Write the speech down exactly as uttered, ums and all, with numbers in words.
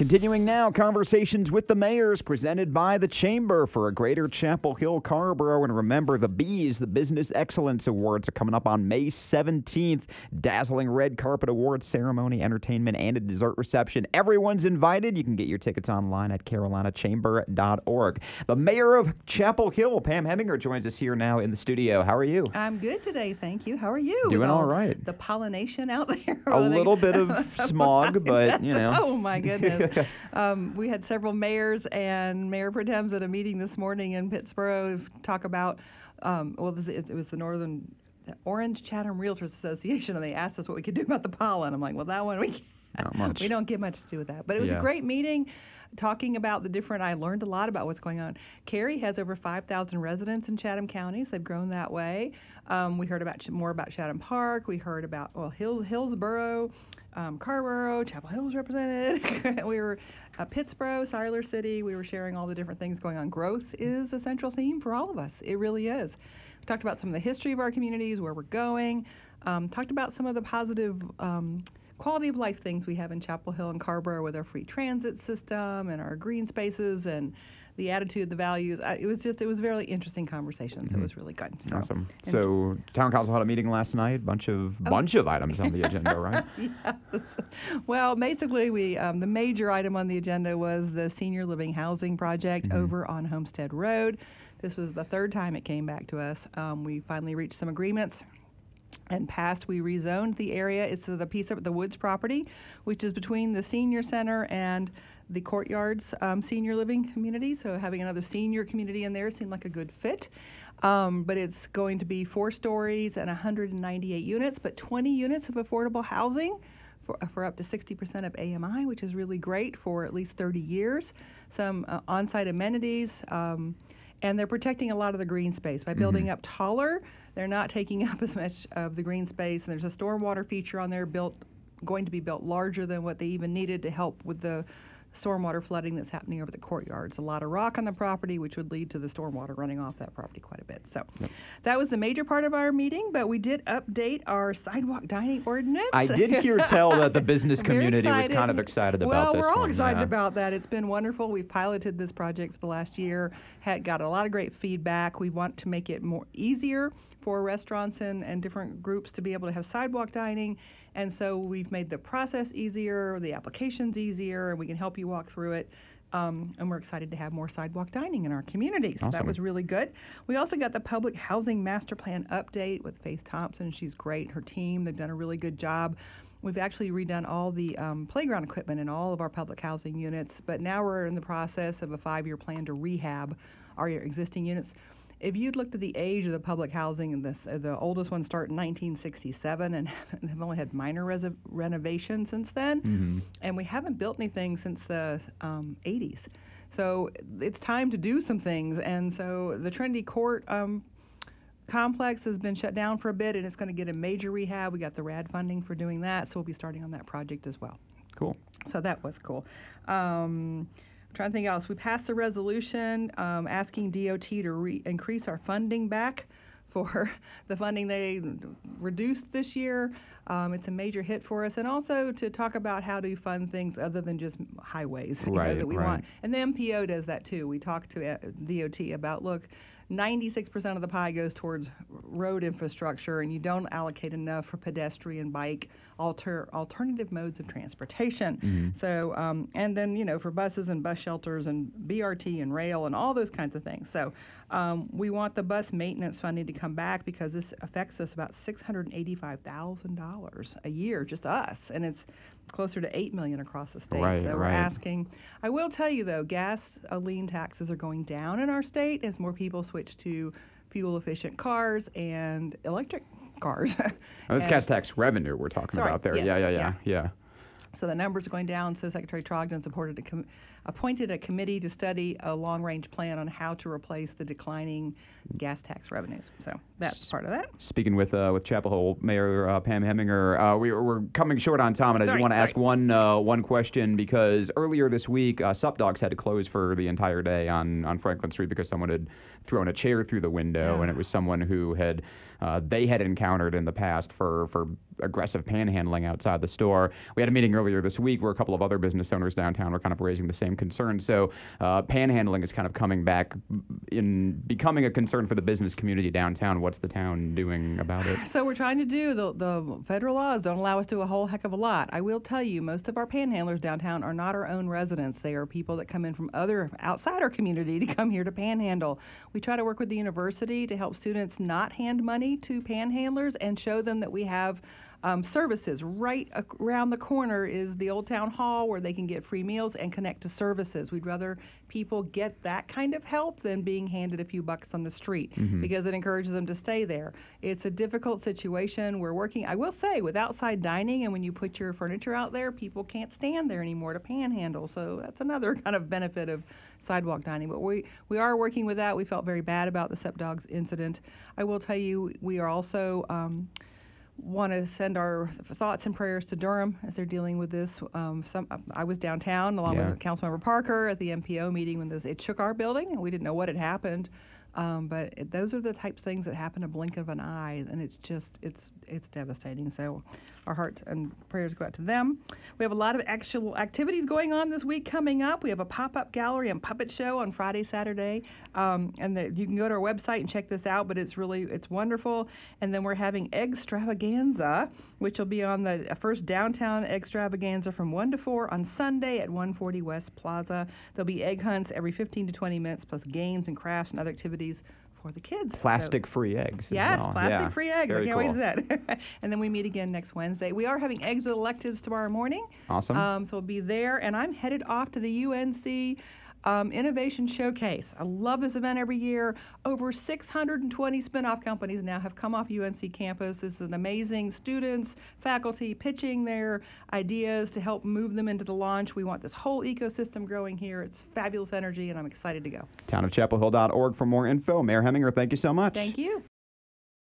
Continuing now, conversations with the mayors presented by the Chamber for a Greater Chapel Hill Carrboro. And remember, the B's, the Business Excellence Awards, are coming up on May seventeenth. Dazzling red carpet awards ceremony, entertainment, and a dessert reception. Everyone's invited. You can get your tickets online at carolina chamber dot org. The mayor of Chapel Hill, Pam Heminger, joins us here now in the studio. How are you? I'm good today, thank you. How are you? Doing all, all right. The pollination out there. A little bit of smog, but, you know. Oh, my goodness. um, we had several mayors and mayor pro tems at a meeting this morning in Pittsboro to talk about, um, well, it was the Northern Orange Chatham Realtors Association, and they asked us what we could do about the pollen. I'm like, well, that one we can't. Not much. We don't get much to do with that. But it was Yeah. a great meeting talking about the different, I learned a lot about what's going on. Cary has over five thousand residents in Chatham County, so they've grown that way. Um, we heard about more about Chatham Park. We heard about, well, Hill, Hillsboro, um, Carrboro, Chapel Hill was represented. we were uh, Pittsboro, Siler City. We were sharing all the different things going on. Growth is a central theme for all of us. It really is. We talked about some of the history of our communities, where we're going. Um, talked about some of the positive um, quality of life things we have in Chapel Hill and Carrboro with our free transit system and our green spaces and the attitude, the values. I, it was just, it was very interesting conversations. Mm-hmm. It was really good. So, awesome. So town council had a meeting last night. Bunch of oh. bunch of items on the agenda, right? Yes. Well, basically, we um, the major item on the agenda was the senior living housing project mm-hmm. over on Homestead Road. This was the third time it came back to us. Um, we finally reached some agreements. And passed, we rezoned the area. It's the piece of the Woods property, which is between the senior center and the Courtyards um, senior living community. So having another senior community in there seemed like a good fit. Um, but it's going to be four stories and one hundred ninety-eight units, but twenty units of affordable housing for, for up to sixty percent of A M I, which is really great for at least thirty years. Some uh, on-site amenities. Um, And they're protecting a lot of the green space by building mm-hmm. up taller. They're not taking up as much of the green space. And there's a stormwater feature on there built, going to be built larger than what they even needed to help with the stormwater flooding that's happening over the courtyards. A lot of rock on the property, which would lead to the stormwater running off that property quite a bit. So yep. that was the major part of our meeting, but we did update our sidewalk dining ordinance. I did hear tell that the business community was kind of excited about well, this Well, we're all one, excited yeah. about that. It's been wonderful. We've piloted this project for the last year, had got a lot of great feedback. We want to make it more easier for restaurants and, and different groups to be able to have sidewalk dining. And so we've made the process easier, the applications easier, and we can help you walk through it. Um, and we're excited to have more sidewalk dining in our community. So awesome. That was really good. We also got the public housing master plan update with Faith Thompson. She's great. Her team, they've done a really good job. We've actually redone all the um, playground equipment in all of our public housing units, but now we're in the process of a five-year plan to rehab our existing units. If you'd looked at the age of the public housing, and this, uh, the oldest ones start in nineteen sixty-seven and have only had minor res- renovation since then, mm-hmm. and we haven't built anything since the um, eighties. So it's time to do some things, and so the Trinity Court um, complex has been shut down for a bit, and it's going to get a major rehab. We got the R A D funding for doing that, so we'll be starting on that project as well. Cool. So that was cool. Um, Trying to think else. We passed a resolution um, asking D O T to re- increase our funding back for the funding they reduced this year. Um, it's a major hit for us. And also to talk about how to fund things other than just highways you right, know, that we right. want. And the M P O does that too. We talked to D O T about, look, ninety-six percent of the pie goes towards road infrastructure, and you don't allocate enough for pedestrian, bike, alter, alternative modes of transportation. Mm-hmm. So, um, and then, you know, for buses and bus shelters and B R T and rail and all those kinds of things. So um, we want the bus maintenance funding to come back because this affects us about six hundred eighty-five thousand dollars a year, just us, and it's closer to eight million dollars across the state. Right, so we're right. asking. I will tell you, though, gasoline taxes are going down in our state as more people switch to fuel-efficient cars and electric cars. Oh, that's gas tax revenue we're talking sorry, about there. Yes, yeah, yeah, yeah, yeah, yeah. So the numbers are going down. So Secretary Trogdon supported a, com- appointed a committee to study a long-range plan on how to replace the declining gas tax revenues. So that's part of that. Speaking with uh, with Chapel Hill Mayor uh, Pam Heminger, uh, we, we're coming short on time, and I Sorry, do want to sorry. ask one uh, one question, because earlier this week, uh, Sup Dogs had to close for the entire day on, on Franklin Street because someone had thrown a chair through the window, Yeah. and it was someone who had uh, they had encountered in the past for for aggressive panhandling outside the store. We had a meeting earlier this week where a couple of other business owners downtown were kind of raising the same concerns. So uh, panhandling is kind of coming back in becoming a concern for the business community downtown. What's the town doing about it? So we're trying to do, the, the federal laws don't allow us to do a whole heck of a lot. I will tell you, most of our panhandlers downtown are not our own residents. They are people that come in from other, outside our community to come here to panhandle. We try to work with the university to help students not hand money to panhandlers and show them that we have Um, services. Right ac- around the corner is the Old Town Hall where they can get free meals and connect to services. We'd rather people get that kind of help than being handed a few bucks on the street, Mhm. because it encourages them to stay there. It's a difficult situation. We're working, I will say, with outside dining, and when you put your furniture out there, people can't stand there anymore to panhandle. So that's another kind of benefit of sidewalk dining. But we, we are working with that. We felt very bad about the Sup Dogs incident. I will tell you, we are also um, want to send our thoughts and prayers to Durham as they're dealing with this. Um, some, I was downtown along Yeah. with Councilmember Parker at the M P O meeting when this, it shook our building, and we didn't know what had happened. Um, but it, those are the types of things that happen a blink of an eye, and it's just, it's it's devastating. So our hearts and prayers go out to them. We have a lot of actual activities going on this week coming up. We have a pop-up gallery and puppet show on Friday, Saturday, um, and the, you can go to our website and check this out, but it's really, it's wonderful. And then we're having Eggstravaganza, which will be on the first downtown Eggstravaganza from one to four on Sunday at one forty West Plaza. There'll be egg hunts every fifteen to twenty minutes, plus games and crafts and other activities for the kids. So- Plastic-free eggs. as Yes, well. plastic-free eggs. Very I can't cool. wait to that. And then we meet again next Wednesday. We are having Eggs with Electives tomorrow morning. Awesome. Um, so we'll be there. And I'm headed off to the U N C um, Innovation Showcase. I love this event every year. Over six hundred twenty spinoff companies now have come off U N C campus. This is an amazing students, faculty pitching their ideas to help move them into the launch. We want this whole ecosystem growing here. It's fabulous energy, and I'm excited to go. town of chapel hill dot org for more info. Mayor Heminger, thank you so much. Thank you.